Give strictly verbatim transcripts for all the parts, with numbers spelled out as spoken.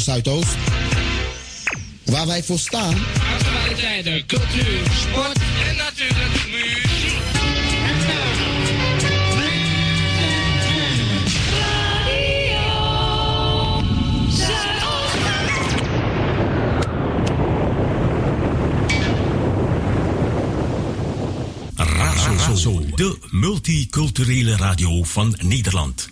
Zuidoost. Waar wij voor staan. Actualiteiten, cultuur, sport en natuurlijk muziek. Razo, de multiculturele radio van Nederland.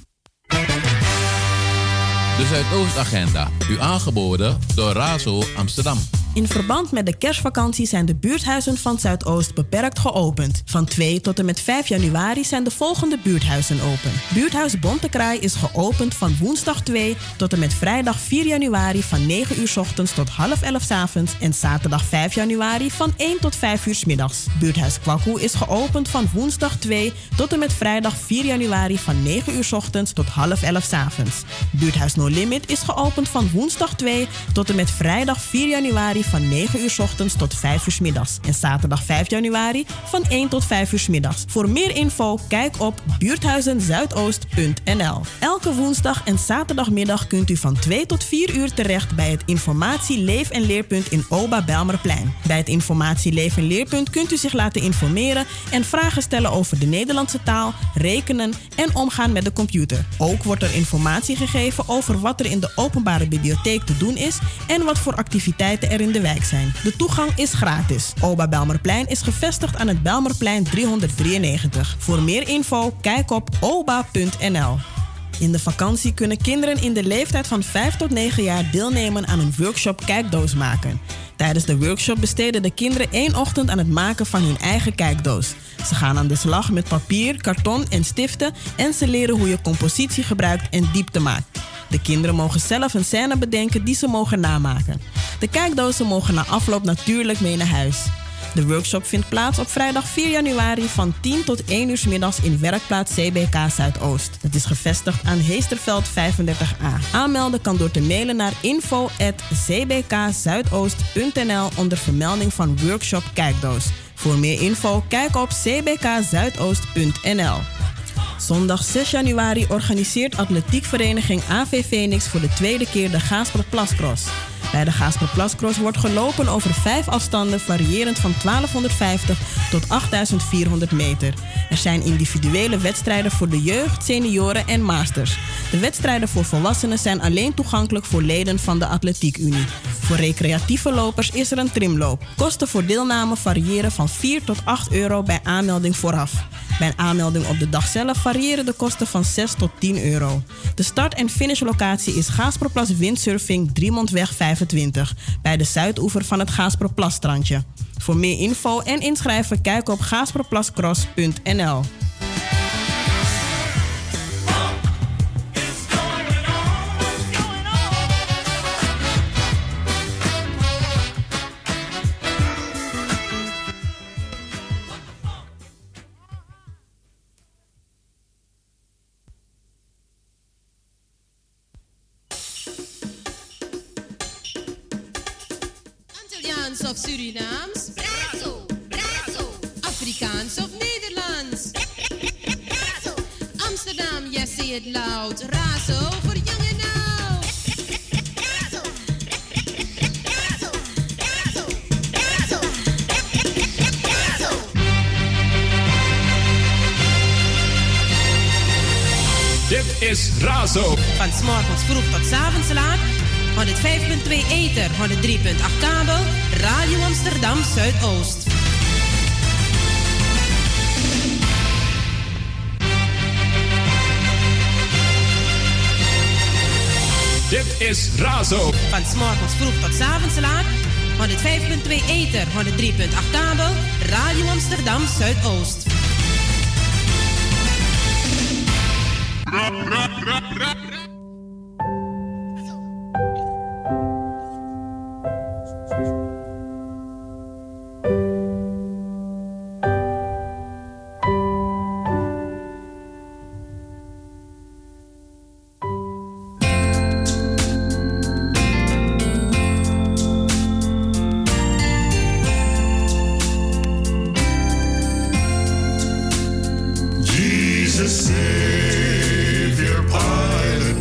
De Zuidoostagenda, u aangeboden door Razo Amsterdam. In verband met de kerstvakantie zijn de buurthuizen van Zuidoost beperkt geopend. Van twee tot en met vijf januari zijn de volgende buurthuizen open. Buurthuis Bontekraai is geopend van woensdag twee tot en met vrijdag vier januari van negen uur 's ochtends tot half elf 's avonds en zaterdag vijf januari van één tot vijf uur 's middags. Buurthuis Kwakkoe is geopend van woensdag twee tot en met vrijdag vier januari van negen uur 's ochtends tot half elf 's avonds. Buurthuis No Limit is geopend van woensdag twee tot en met vrijdag vier januari van negen uur 's ochtends tot vijf uur 's middags. En zaterdag vijf januari van één tot vijf uur 's middags. Voor meer info, kijk op buurthuizenzuidoost punt n l. Elke woensdag en zaterdagmiddag kunt u van twee tot vier uur terecht bij het Informatie Leef en Leerpunt in Oba Bijlmerplein. Bij het Informatie Leef en Leerpunt kunt u zich laten informeren en vragen stellen over de Nederlandse taal, rekenen en omgaan met de computer. Ook wordt er informatie gegeven over wat er in de openbare bibliotheek te doen is en wat voor activiteiten er in de wijk zijn. De toegang is gratis. Oba Bijlmerplein is gevestigd aan het Bijlmerplein driehonderddrieënnegentig. Voor meer info, kijk op oba punt n l. In de vakantie kunnen kinderen in de leeftijd van vijf tot negen jaar deelnemen aan een workshop kijkdoos maken. Tijdens de workshop besteden de kinderen één ochtend aan het maken van hun eigen kijkdoos. Ze gaan aan de slag met papier, karton en stiften en ze leren hoe je compositie gebruikt en diepte maakt. De kinderen mogen zelf een scène bedenken die ze mogen namaken. De kijkdozen mogen na afloop natuurlijk mee naar huis. De workshop vindt plaats op vrijdag vier januari van tien tot één uur 's middags in werkplaats C B K Zuidoost. Het is gevestigd aan Heesterveld vijfendertig A. Aanmelden kan door te mailen naar info at c b k zuidoost punt n l onder vermelding van workshop kijkdoos. Voor meer info kijk op c b k zuidoost punt n l. Zondag zes januari organiseert atletiekvereniging A V Phoenix voor de tweede keer de Gaaspers-Plascross. Bij de Gaaspers-Plascross wordt gelopen over vijf afstanden variërend van twaalfhonderdvijftig tot achtduizend vierhonderd meter. Er zijn individuele wedstrijden voor de jeugd, senioren en masters. De wedstrijden voor volwassenen zijn alleen toegankelijk voor leden van de Atletiekunie. Voor recreatieve lopers is er een trimloop. Kosten voor deelname variëren van vier tot acht euro bij aanmelding vooraf. Bij een aanmelding op de dag zelf variëren de kosten van zes tot tien euro. De start- en finishlocatie is Gaaspers Windsurfing Driemondweg vijfentwintig, bij de zuidoever van het Gaaspers-Plasstrandje. Voor meer info en inschrijven kijk op gaaspers-plascross punt n l. Of Surinaams? Brazo, brazo. Afrikaans of Nederlands? Brazo. Amsterdam, yes, say it loud. Razo voor jong en oud. Brazo, brazo, brazo, brazo, brazo. Dit is Razo. Van 's morgens vroeg tot 's avonds laat. honderdvijf komma twee ether, honderddrie komma acht kabel, Radio Amsterdam Zuidoost. Dit is Razo. Van 's morgens vroeg tot 's avonds laat, honderdvijf komma twee ether, honderddrie komma acht kabel, Radio Amsterdam Zuidoost. Ra, ra, ra, ra. Jesus, Savior, pilot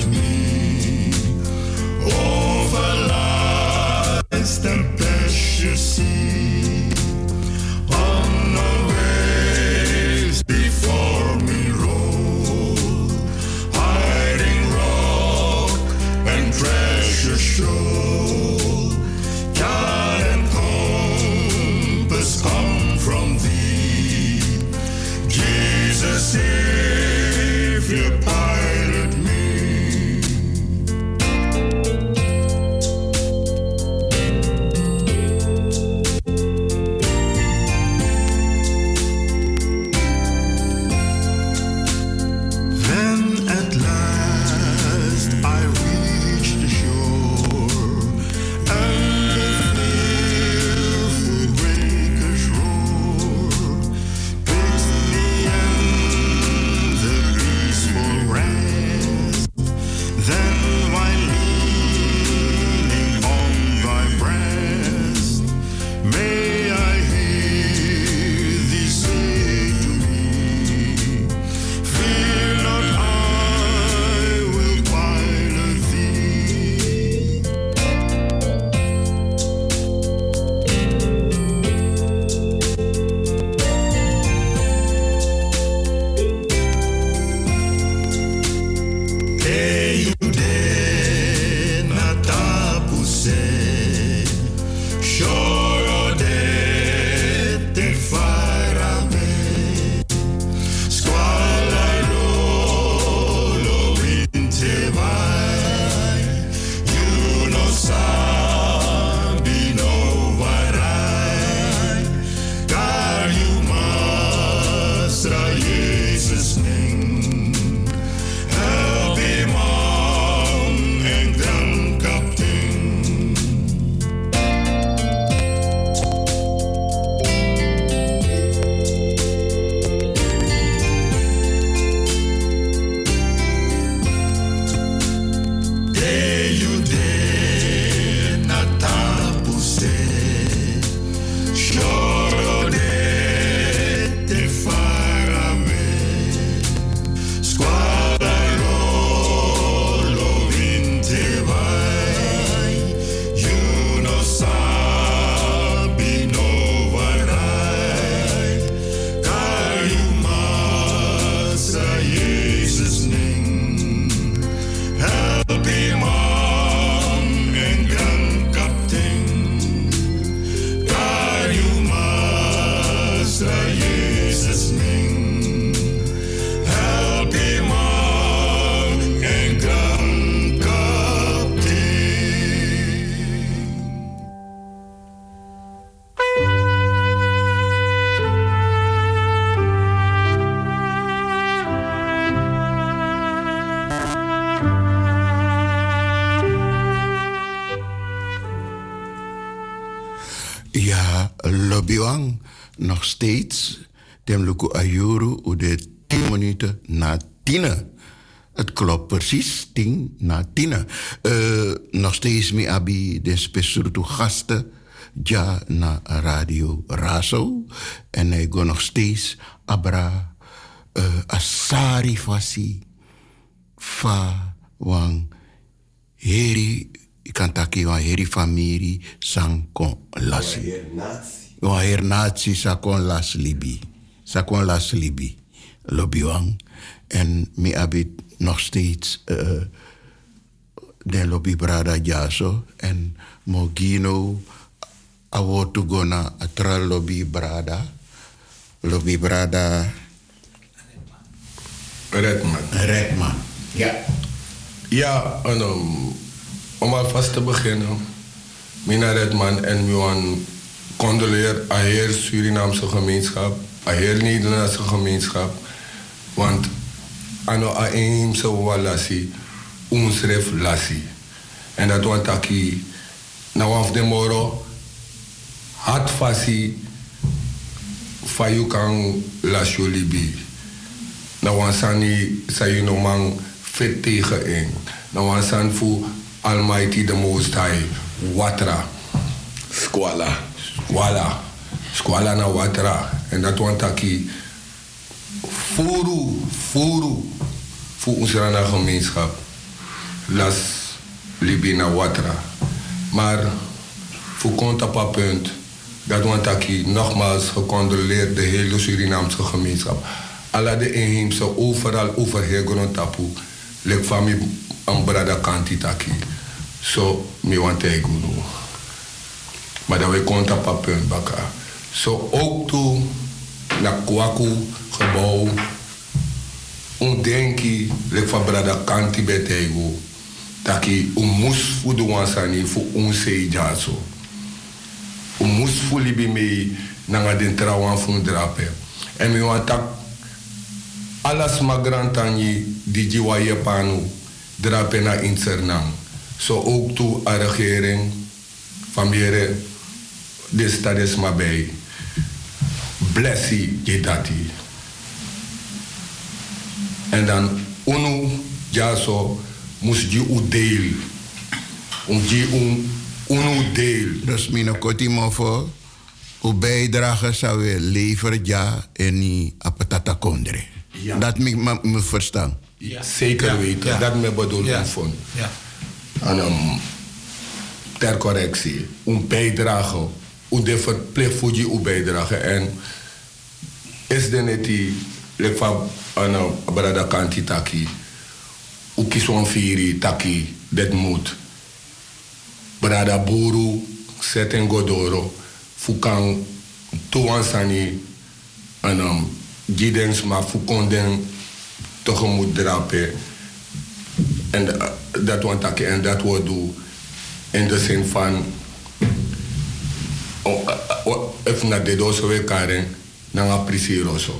wang nog steeds dem luku ayuru u de tien minuten na tien. Het klopt precies, tien na tien. Uh, nog steeds mi abi de speciale gasten ja na Radio Razo. En hij go nog steeds abra uh, asari fasi fa wang heri kantaki wan heri famiri sang kon lasi. Wan her nazi sa kon las libi. Sa kon las libi. Lobby wang. En mi abi nog steeds uh, de lobby brada jaso en mogino awo to go na atra lobby brada lobby brada Redman. Redman. Ja. Ja, en, um, om alvast te beginnen, Mina Redman en Johan condoleer aan heel Surinaamse gemeenschap, aan heel Nederlandse gemeenschap, want ano a eemse walasi unsref lasi en dat want aki na waf de moro hat fasi fayu kan lasio libi na wansani sayu no man fit tegen in na wansan fu Almighty the Most High watra squala squala squala na watra en dat want aki Furu, furu, voor onze gemeenschap. Las Libina Watra. Maar voor konta punt, dat want ik nogmaals gecondoleerd de hele Surinaamse gemeenschap. Alle de inheemse overal over heel grond tapu. Lek van mi ambrada kanti taki. So mi want te guru. Maar dat we konta punt baka. So ook toe na kwaku gebouw. Un denki lek van brada kanti betego. Taki un mus fu de wansani fu un sei jaso. Un mus fu libi mei nanga den trawan fu drape. En mi wan tak alas magrantani di jiwa je panu drape na insernang. So ook toe a regering van mere de stades mabei. Blessie je dati. En dan unu jaso moest je u deel. Om je un, unu deel. Dus mijn kotimo voor uw bijdrage zou je leveren ja en niet apatata kondre. Ja. Dat moet me verstaan. Ja, zeker ja. weten. Ja. Dat me bedoel ja. van. Ja. En um, ter correctie, een bijdrage, u de verplicht voor je bijdrage en is de net die lek van een brada kanti taki, u kies een viri taki, dat moet. Brada buru, seten godoro, fukan tuansani, en um, gidens maar fukonden tegemoet drapen. En uh, dat want taki en dat we doen in de zin van, oh, uh, uh, even naar de doos we karen, naar een prisieroso.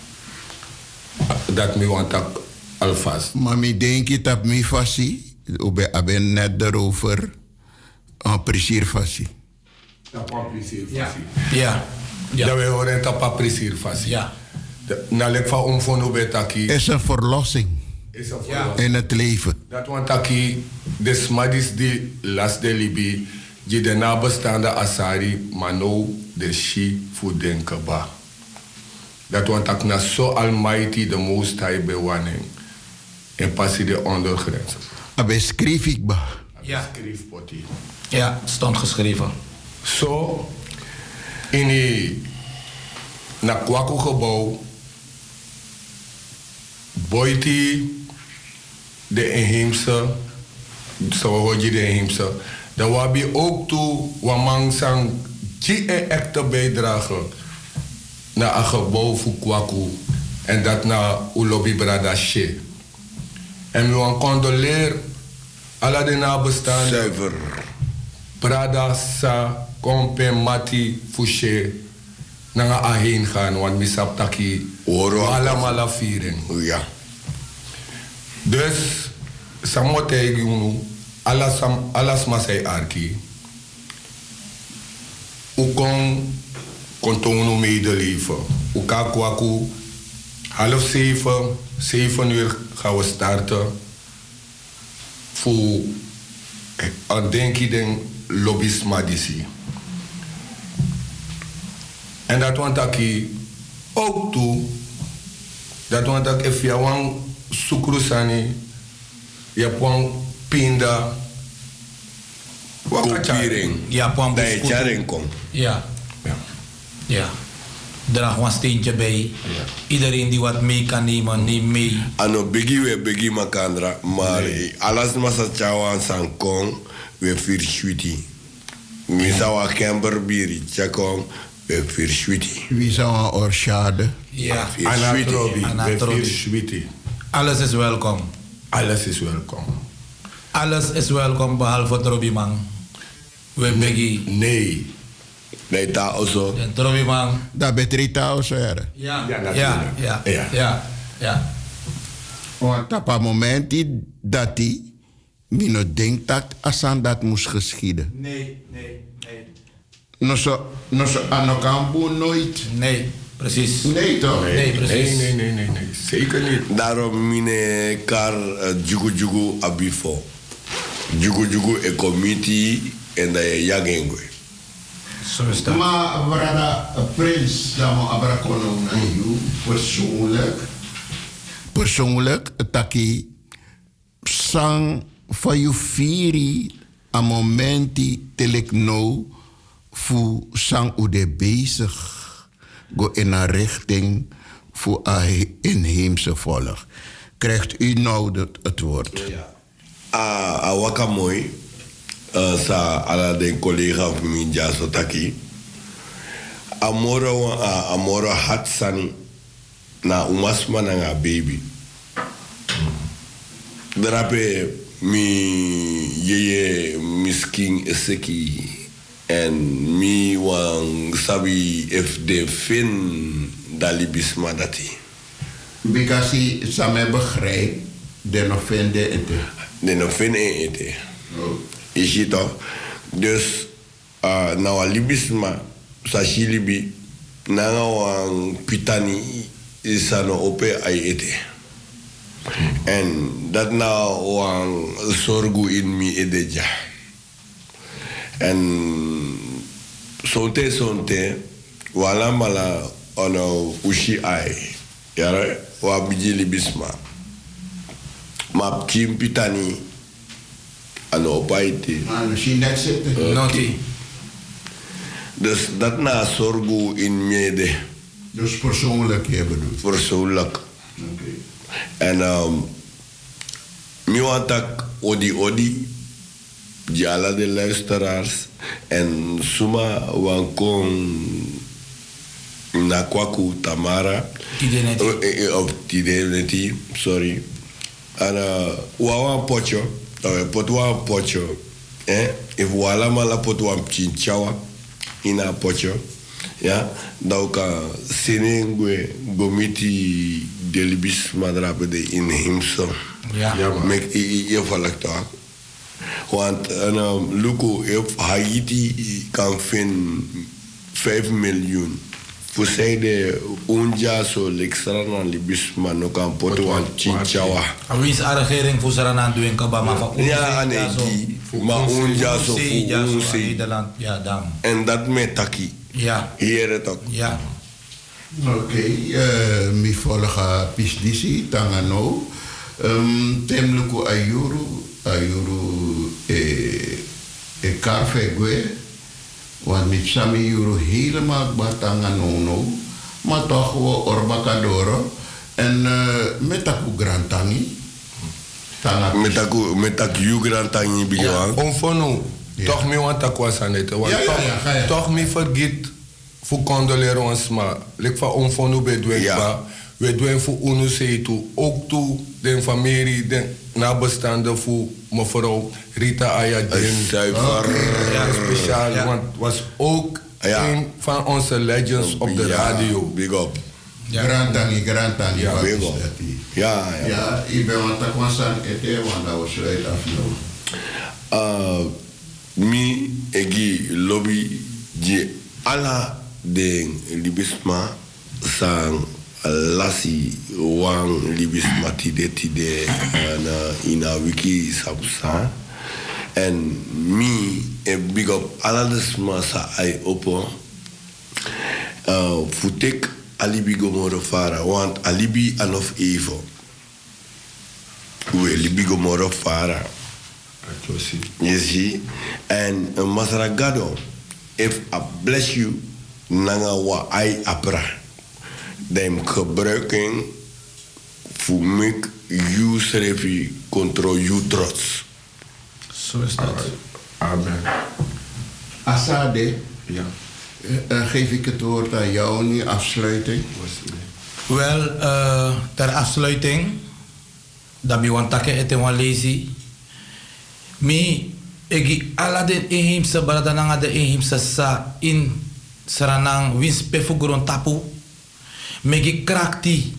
Dat me want tak alvast. Maar mi denk je dat mi fasi, ube aben net erover, een prisierfasi. Dat een prisierfasi. Ja. Ja. Ja. Dat we horen dat een prisierfasi. Ja. Na lek van omvondo betaki. Is een verlossing. Is een verlossing. In het leven. Dat want taki de smadis die last de libi, je de nabestaande asari, maar nou de shi voor denken ba. Dat want ik na zo Almighty the Most High bewaning en passie de ondergrens. Abe schreef ik ba. Ja. Schreef poti. Ja, stond geschreven. Zo in die na kwaku gebouw boiti de inheemse, zo hoor je de inheemse, dat wabi ook toe wamang sang die een echte bijdrage naar een gebouw voor kwaku en dat naar ulobi brada she. En we gaan condoleer alle de nabestaanden. Zuiver. Brada sa kompe mati fushe nanga ahin gaan want misap taki allemaal vieren. Ja. Dus samote gunu alas alas masai arki. U kon Kontono medeleven. Ukakwaku. Half zeven, zeven uur gaan we starten. Voor een denkiding lobby's madisi. En dat want ik ook toe. Dat want ik if je wang sukrusani. Je hebt pinda. Kopiering. Ja, pwan dat je jaring komt. Ja. Ja. Ja. Draag een steentje bij. Ja. Iedereen die wat mee kan nemen, neem mee. Ano bigi we bigi makandra, maar nee. Alles masa chawan san kong we fir shuti. Mi sawa kember biri chakong we fir shuti. Wie zou een orchade? Ja. Anatrobi. We fir shuti. Alles is welkom. Alles is welkom. Alles is welkom behalve Trobi man. We bigi. Nee. Nee, daar also. Trobi man. Dat betreft also er. Ja. Ja, ja, ja, ja, ja, ja. Want op een moment die dat die, mino denkt dat asan dat moest geschieden. Nee, nee, nee. No zo, no zo, anokambu nooit. Nee, precies. Nee toch? Nee, nee, precies. Nee, nee, nee, nee, nee. Zeker niet. Daarom mine kar jugu jugu abifo. Jugu jugu e committee en dat je jagengwe. Zo is dat. Maar brada Prins, dat we abrakono naar jou persoonlijk. Persoonlijk, taki sang van je vieri a momenti telek no fu sang ude bezig go in een richting voor een inheemse volk. Krijgt u nou het, het woord? Ja. Ah, ah, waka mooi. Uh, sa ala den collega of min jaso taki. Amoro uh, amoro hatsani na umasma na nga baby. Drape mi yeye misking eseki en mi wang sabi if de fin dalibisma dati. Because same begrijp de nog vinden ete. De nog vinden ete. Oh. Is je toch? Dus, uh, nou, libisma, sashi libi, nou, pitani, is aan ope ai ete. En dat nou, wang sorgu in mi edeja. En sonte sonte, wala mala, ono ushi ai, yara, wa biji libisma. Map kim pitani, ano paiti. Ano si net zitten. Noti. Dus dat na sorgu in mede. Dus persoonlijk je bedoelt. Persoonlijk. Okay. En um, mi wantak odi odi. Die alle de luisteraars. En suma wankon na kwaku Tamara. Tideneti. Of Tideneti, sorry. En uh, wawa pocho. Uh, potwa pocho, eh? If wala mala potwa chinchawa ina pocho, ja, dauka senengwe gomiti delibis madrape de inheemse. Ja. Ja, mek i i valakta. Want en um, luko if Haiti kan vinden vijf miljoen. Voor zij de unja zo lekstra na libis man no kan potwa chinchawa. Wie is de regering voor Saranan doen kabama van ja, nee, maar unja zo voor Nederland, ja, dan. En dat met taki. Ja. Hier het ook. Ja. Oké, okay, uh, mi volga pisdisi tangano. Um, temluku ayuru, ayuru e e karfe gue. Want met Sami Juro helemaal batangan no, maar toch we orbakadoro en uh, met aku grantangi. Met aku met aku grantangi bijuang. Onfono, toch mi want aku asanete. Want toch mi vergeet voor condoleren ons maar. Lek van onfono bedwen ba. We doen voor unu se toe, ook toe den familie den nabestaanden voor mevrouw Rita Ayadin. Zuiver. Ja, speciaal, ja. Want was ook ja. een van onze legends op de ja. radio. Big up. Ja. Grantangi, grantangi. Ja, big up. Ja, ja. Ja, ik ben want ik was aan het eten, want dat was uit afloop. Uh, mi egi lobby die alla de libisma sang lasi wang libisma tide tide na ina wiki sabusa en mi e big up aladesma sa ai opo uh, futek alibi gomoro fara want alibi anof evil we alibi gomoro fara you see and uh, masaragado if I bless you nanga wa ai apra dem gebruiking voor make you servi control you trots. Zo is dat. Amen. Asade, ja. Uh, geef ik het woord aan jou nu, afsluiting. Wel, uh, ter afsluiting, dat mi wan take ete wan lazy. Mi egi ala den inheemse baradananga de inheemse sa in saranang winspe fuguron tapu. Megi krakti.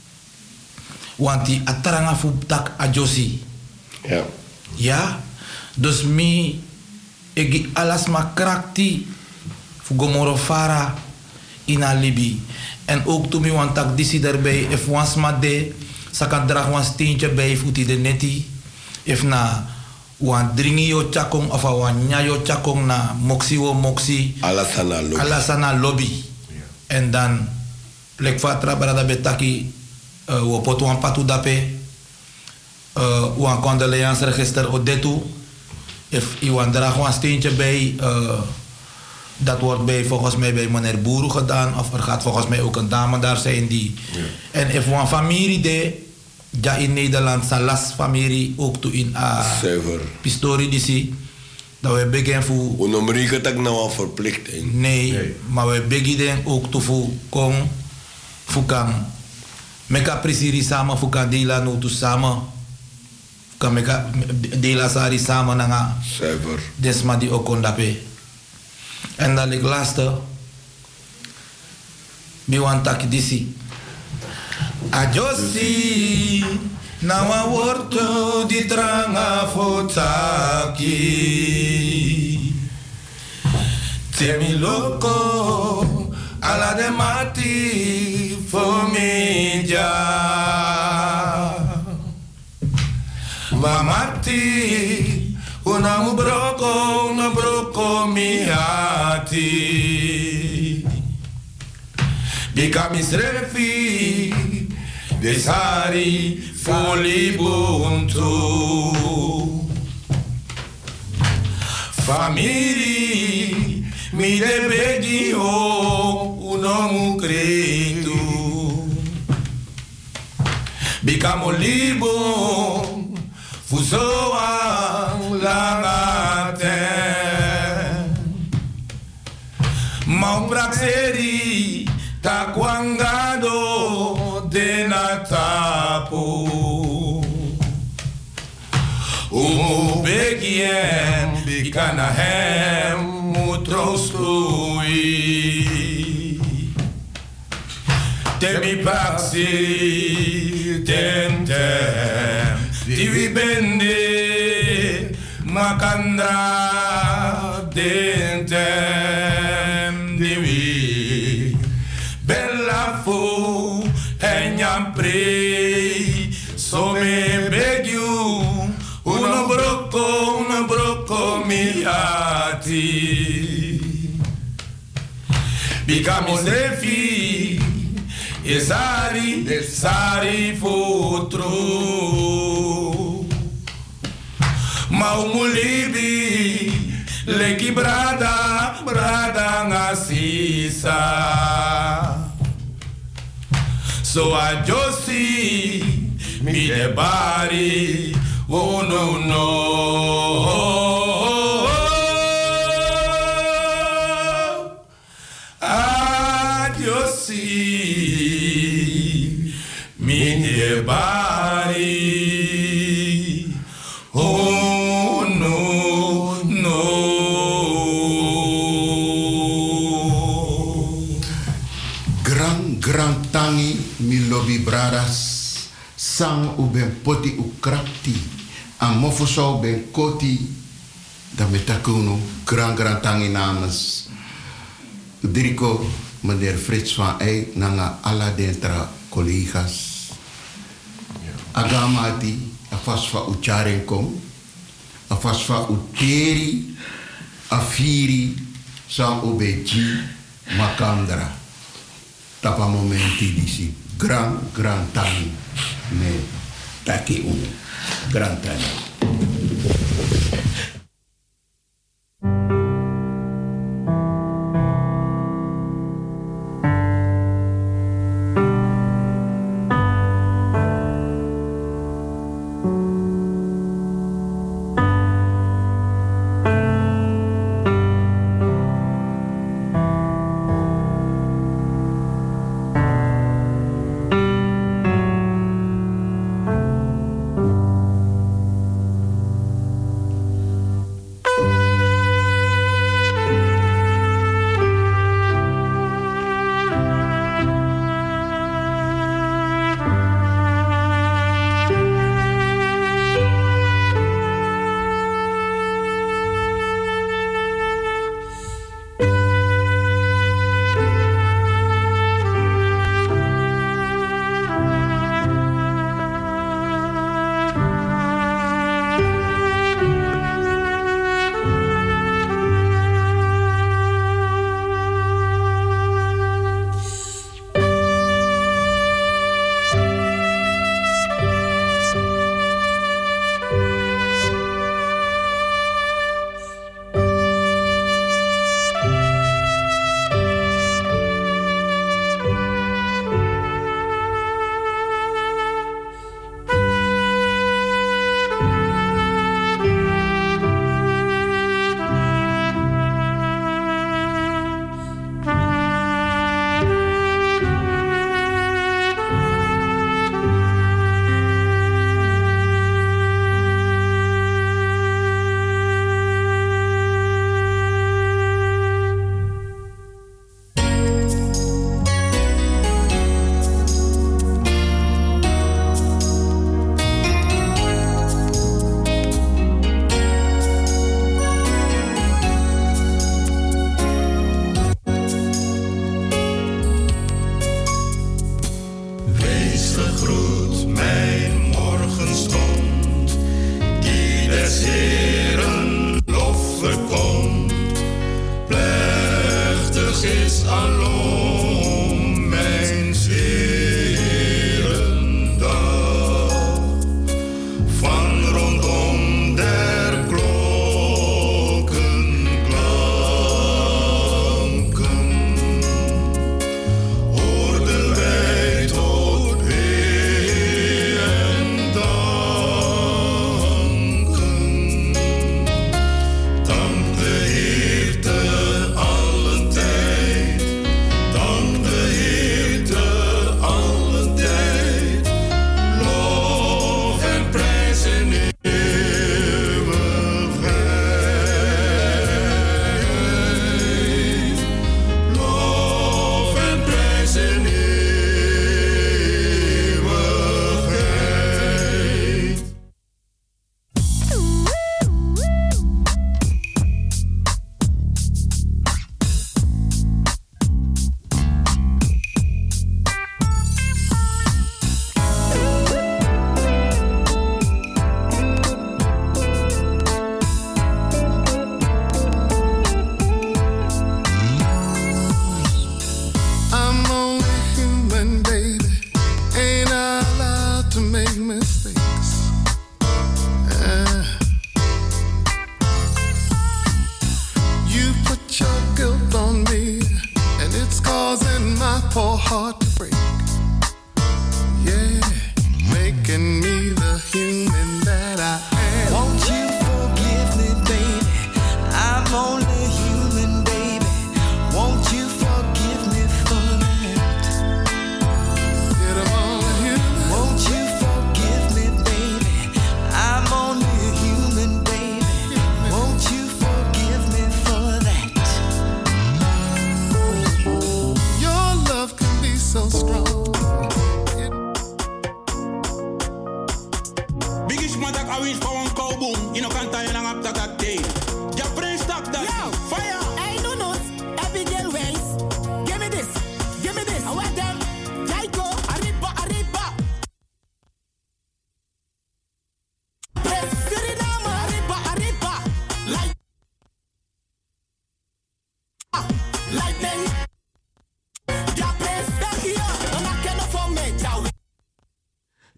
Wanti ataranga fu tak ajosi. Ja. Ja. Dus mi egi alas ma krakti fu gomoro fara in alibi. En ook toen mi wan tak disi daarbij, if wans ma de, sakan drag wan steentje bij futi de neti. If na wan dringi yo chakong of wan nya yo chakong na moksi wo moksi. Alasana lobby. Alasana lobby. En yeah. Dan lek fatra barada betaki uh, wo potu wan patu dape uh, wan condoleance register odetu. If iwan drag wan steentje bij, uh, dat wordt bij, volgens mij bij meneer Boeru gedaan. Of er gaat volgens mij ook een dame daar zijn die. Yeah. En if wan familie de, ja in Nederland, zijn las familie ook toe in a uh, pistori disi. Dat we beginnen voor. We noemen het ook nou een verplichting. Nee, nee, maar we beginnen ook toe voor kom, voor kan. Meka presiri samen voor kan dela nu toe samen. Kan meka dela sari samen nanga. Zeker. Desma die ook kon dape. En dan ik laatste. Biwan tak disi. Ajosi nawa wortu di tranga fotaki temi loko ala de mati fomija mamati una mu broko una broko mi hati bikamis refi desari folibuntu famiri mi debedi o unomu credo bicamo libo fusoa langate maubraxeri taquangado de natapo o begiem bicana hem mutrostui temi baxi tentem divi bende macandra dentem divi bella fu enyam prei so me beg you uno brocco uno brocco miati bicamos refi esari esari futru maumulibi leki brada brada ngasisa so a josi mi de bari oh no no a josi mi de bari oh no no gran gran tangi mi lobby bradas sang u ben poti u krapti a mofo so ben koti da metakuno gran gran tangi namens Drico, meneer Frits van Eyck, nanga alla dentra collega's. Agamati, afas van Ucharenkom, afas van Uteri, Afiri, Sam Obeji, Makandra. Tapa momenti disi, grand, grand tani, me taki u, grand tani. so strong.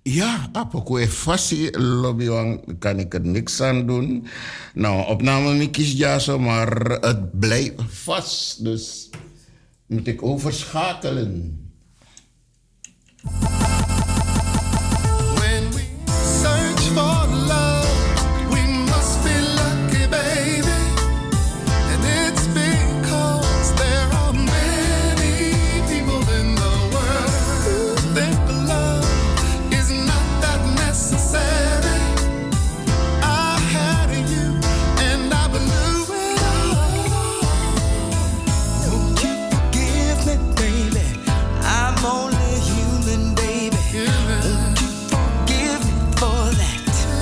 Ja, apoko e fassi lobby wang kan ik er niks aan doen. Nou, opname mi kies ja zo, maar het blijft vast. Dus moet ik overschakelen. When we search for love, we must be lucky, baby. And it's because there are many people in the world who think love is not that necessary. I had you and I blew it all. Won't you forgive me, baby? I'm only human, baby. Won't you forgive me for that?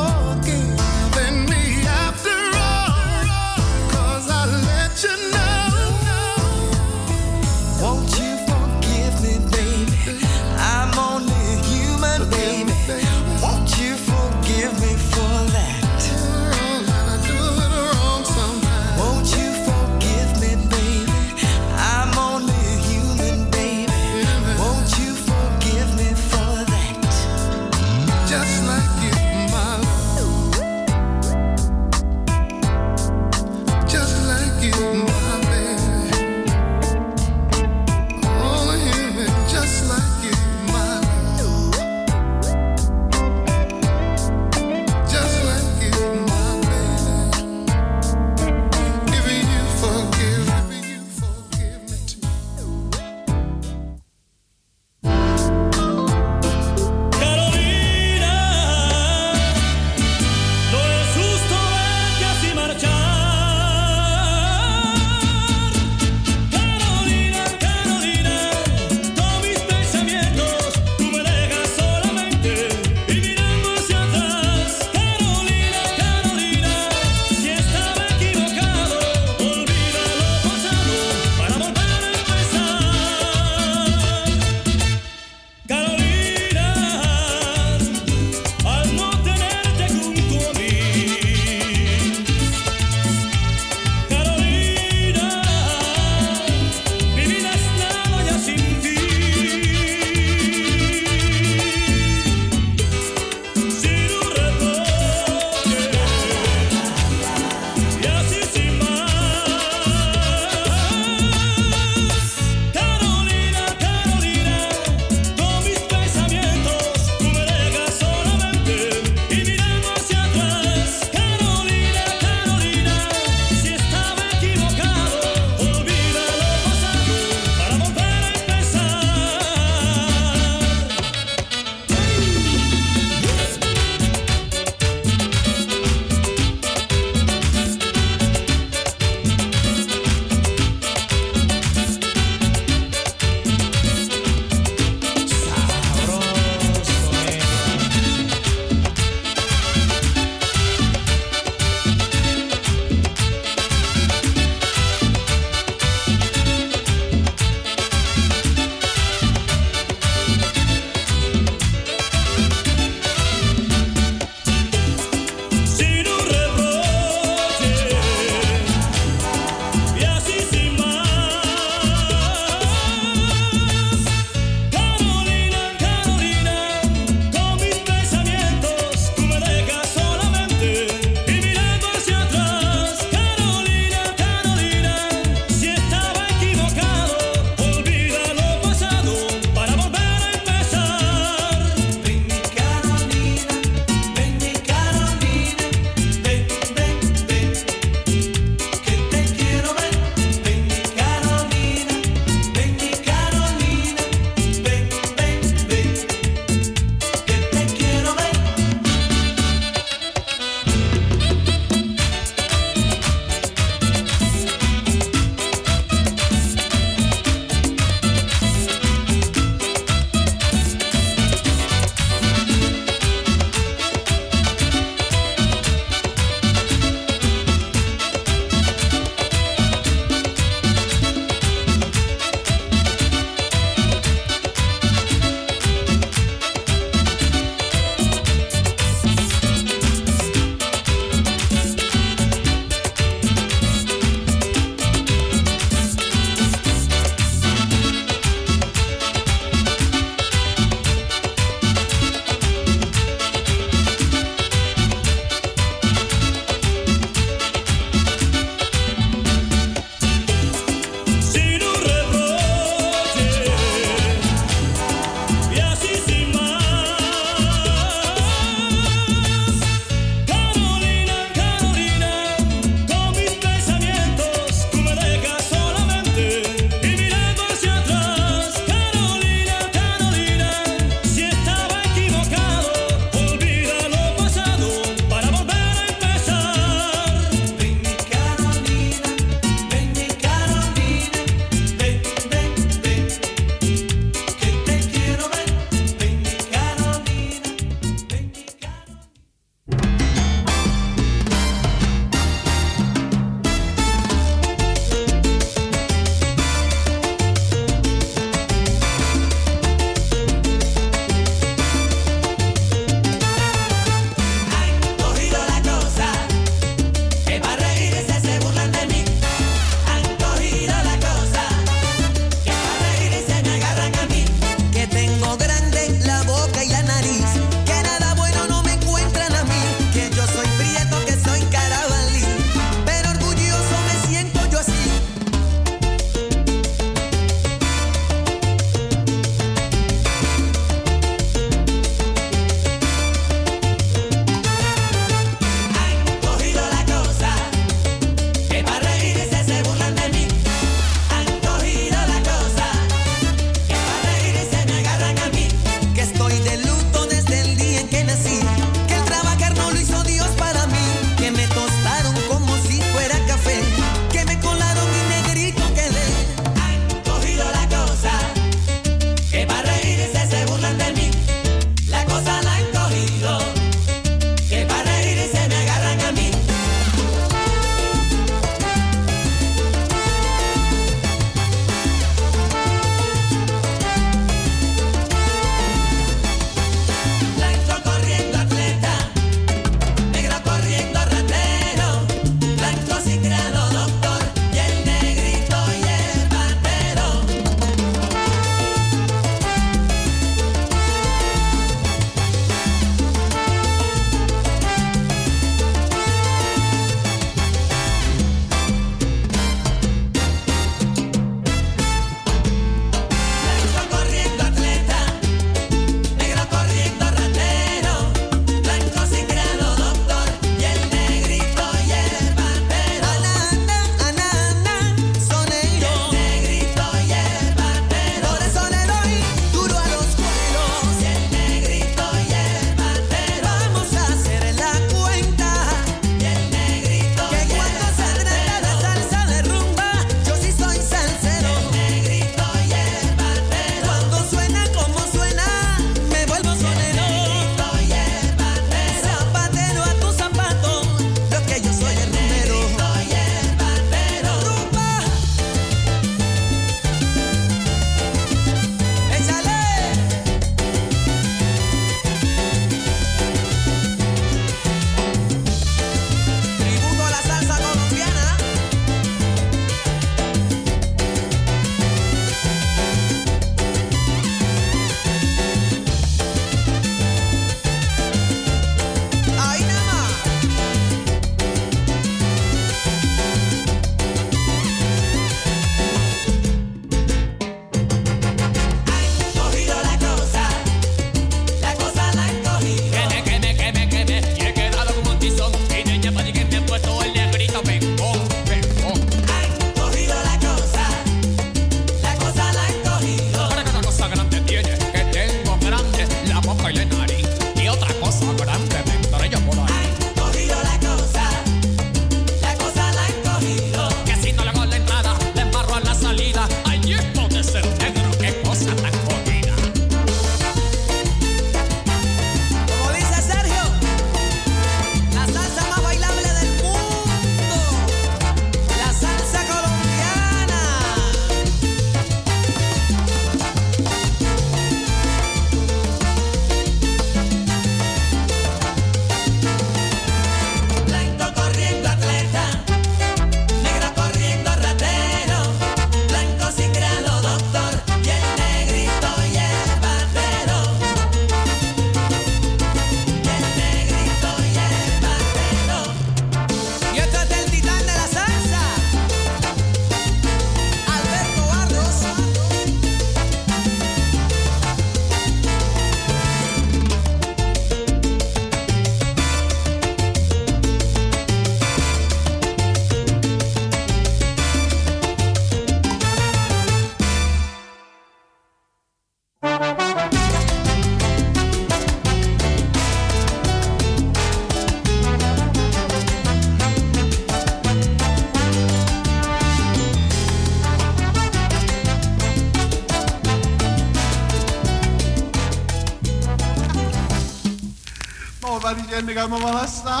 parijende ga mama wasa.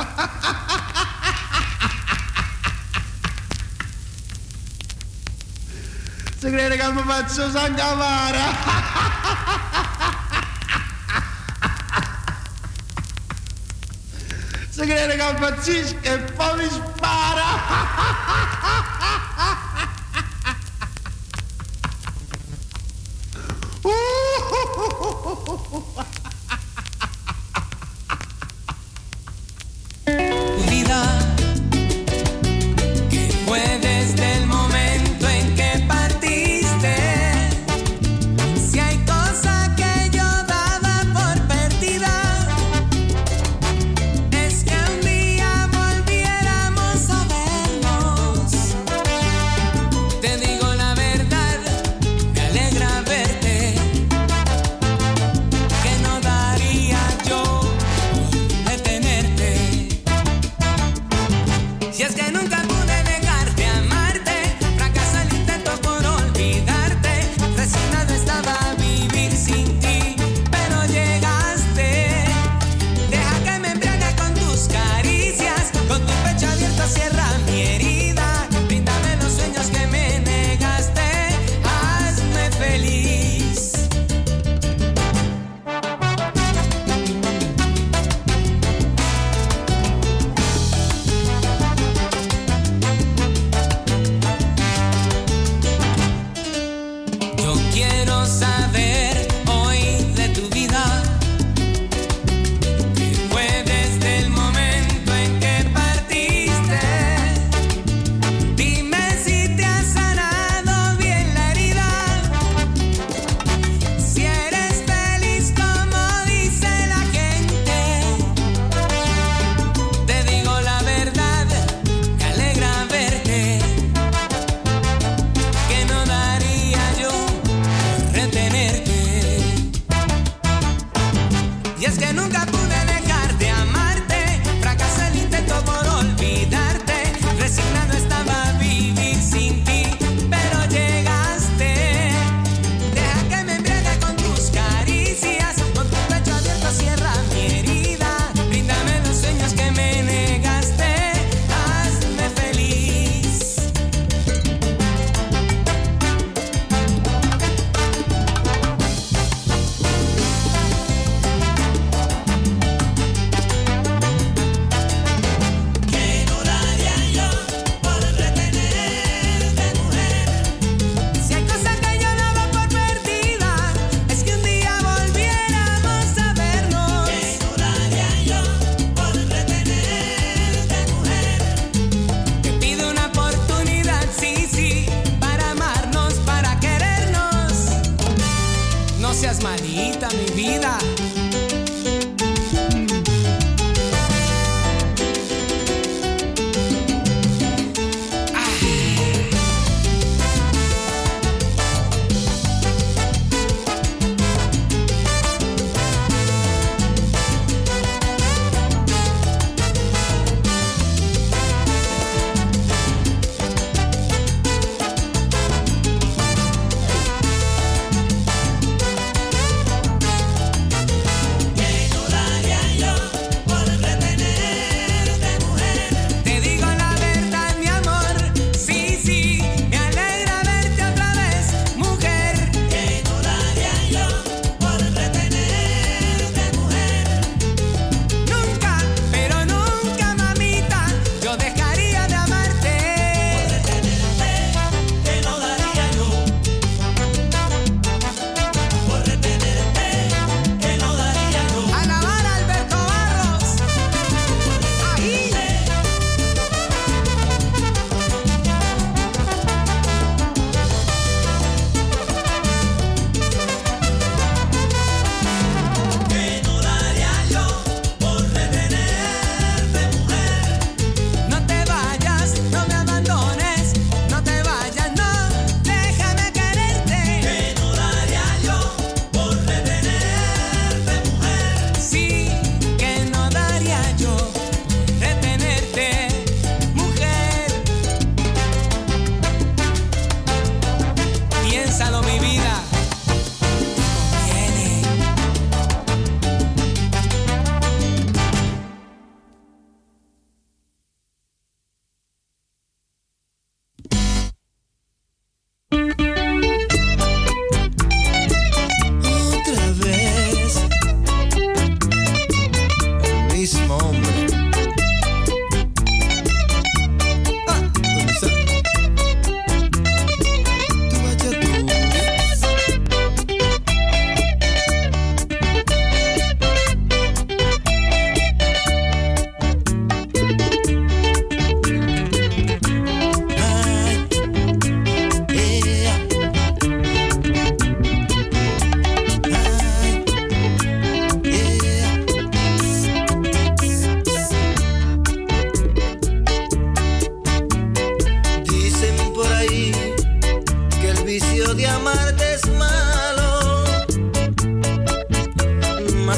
Segrede ga mama tso sangamara. Segrede ga patis e pavis para. Vida, que fue desde el momento en que partiste. Si hay cosa que yo daba por perdida, es que un día volviéramos a vernos. Te digo la verdad, me alegra verte, que no daría yo por detenerte. Si es que nunca pude negarte a amarte, fracasó el intento por olvidarte. Resignado estaba a vivir sin ti, pero llegaste. Deja que me embriague con tus caricias, con tu pecho abierto cierra mi herida. Bríndame los sueños que me negaste, hazme feliz.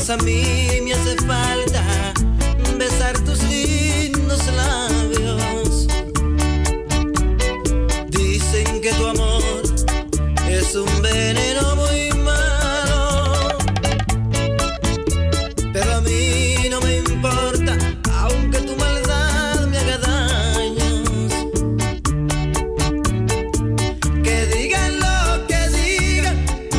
a mí me hace falta besar tus lindos labios. Dicen que tu amor es un veneno muy malo, pero a mí no me importa, aunque tu maldad me haga daños. Que digan lo que digan,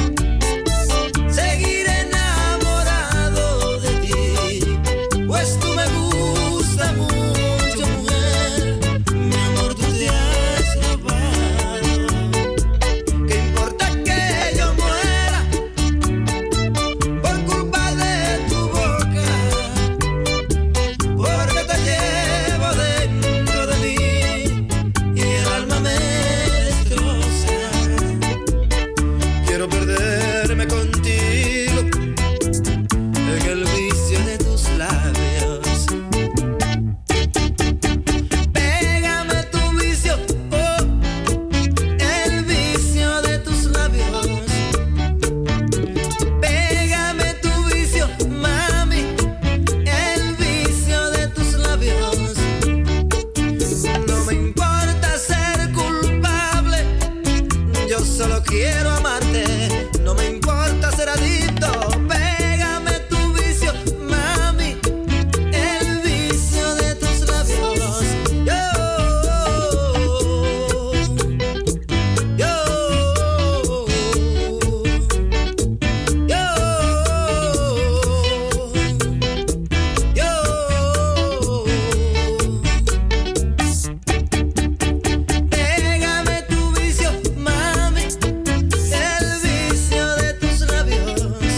seguiré enamorado de ti, pues tú me gusta mucho, mujer. Mi amor, tú te has robado. ¿Qué importa que yo muera por culpa de tu boca? Porque te llevo dentro de mí y el alma me destroza. Quiero perderme contigo en el vicio de tus labios. Pégame tu vicio, oh, el vicio de tus labios. Pégame tu vicio, mami, el vicio de tus labios. No me importa ser culpable, yo solo quiero amarte. No me importa ser adicto. Pégame tu vicio, mami, el vicio de tus labios. Yo, yo, Pégame tu vicio, mami, el vicio de tus labios.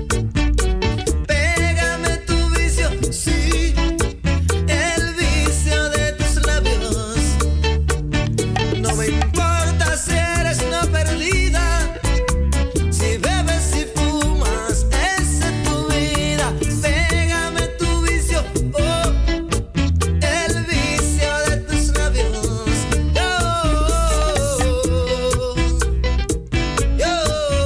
Pégame tu vicio, sí, el vicio de tus labios. No me importa si eres una perdida, si bebes, si fumas, esa es tu vida. Pégame tu vicio, oh, el vicio de tus labios. Yo, yo,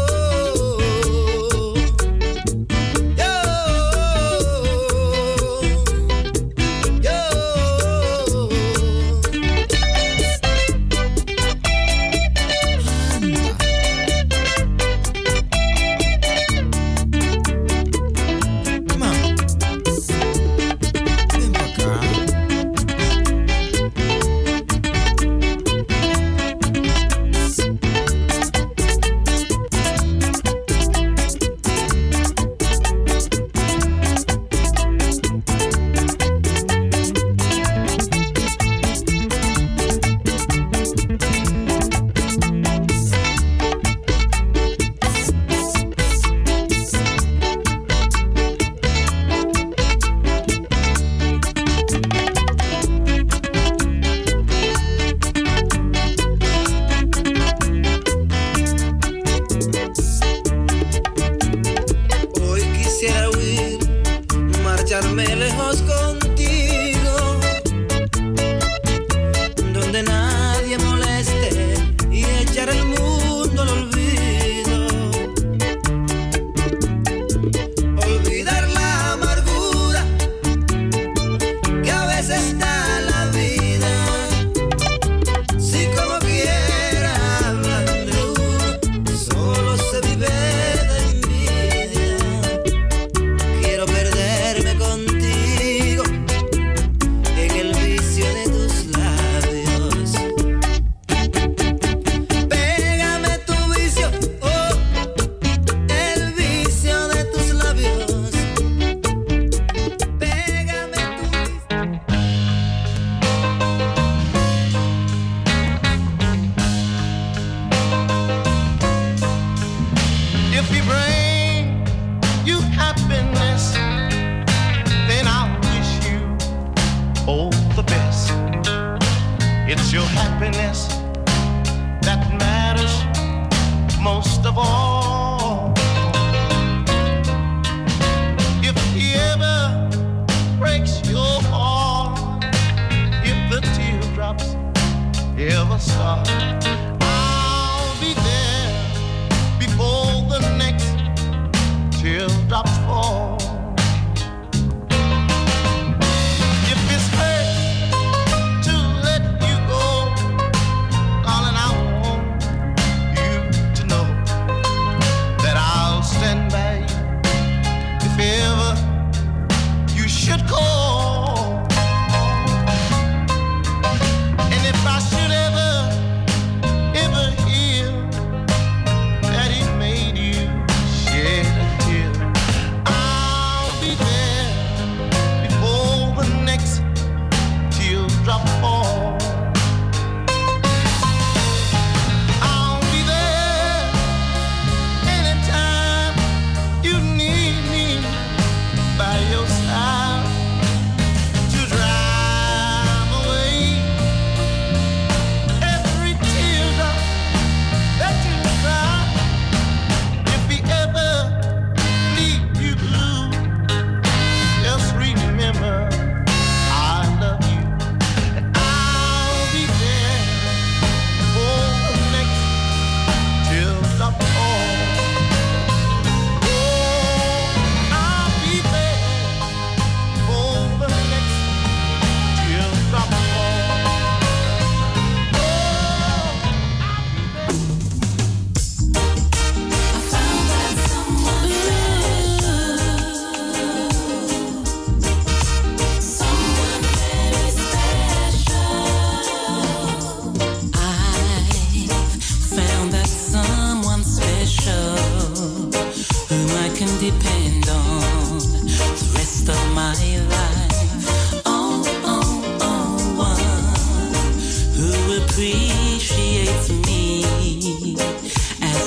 hoy quisiera huir, marcharme lejos contigo, donde nadie moleste y echar el mundo al olvido. Olvidar la amargura que a veces da la vida. Si como quiera hablan de uno, solo se vive de envidia. Quiero perderme contigo en el vicio de tus labios. Pégame tu vicio, oh, el vicio de tus labios. Pégame tu vicio. If he bring you happiness, then I wish you all the best. It's your happiness that matters most of all. If he ever breaks your heart, if the teardrops ever start, I'll be there before the next teardrops fall.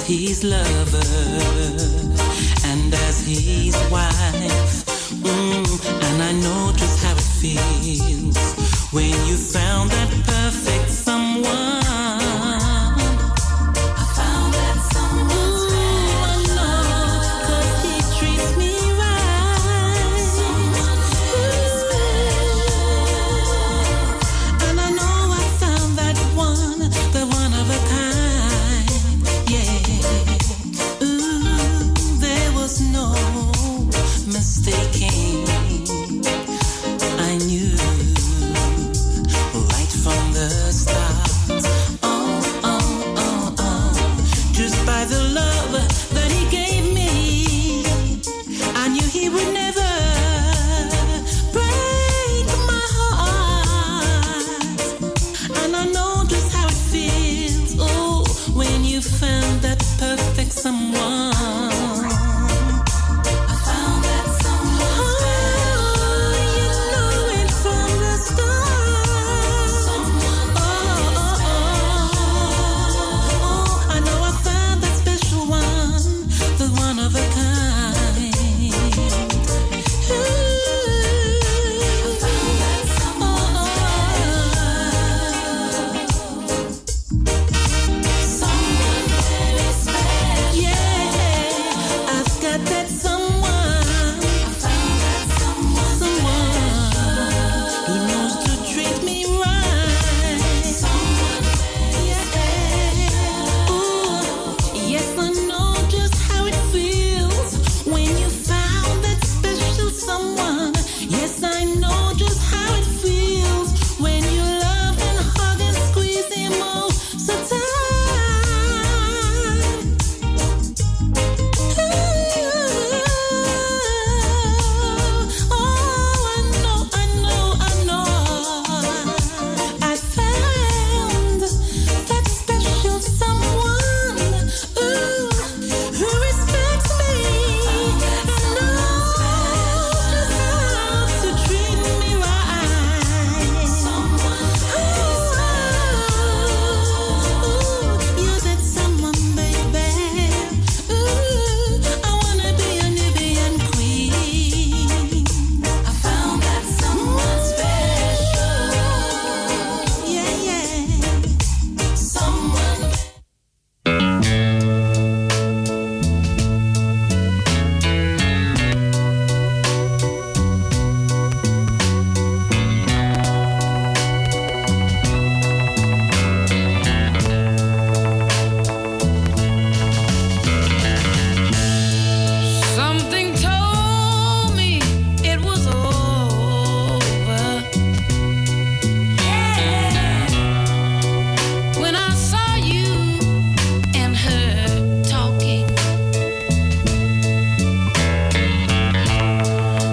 his lover and as his wife. Mm, and I know just how it feels when you found that perfect someone.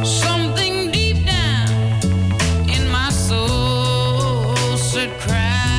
Cry